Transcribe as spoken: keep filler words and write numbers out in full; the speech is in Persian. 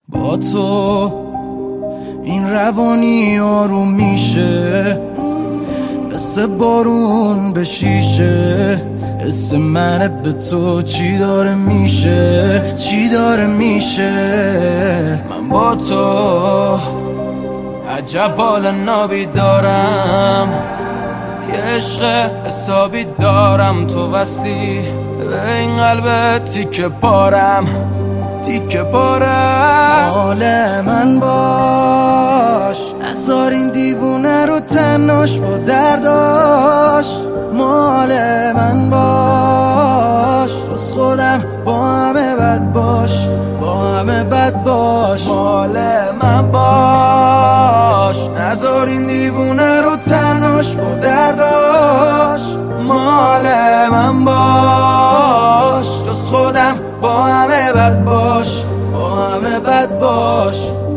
با تو این روانی آروم میشه، مثل بارون به شیشه. حس منه به تو چی داره میشه، چی داره میشه. من با تو عجب حال نابی دارم، یه عشق حسابی دارم. تو وصلی به این قلبت تیکه پارم، تیکه پارم. حال من باش، نذار این دیوونه رو تناش با درداش. مال من باش، روز خودم با همه بد باش، با همه بد باش. مال من باش، نذار این دیوونه رو تناش با درداش. مال من باش، جز خودم با همه بد باش، با همه بد باش.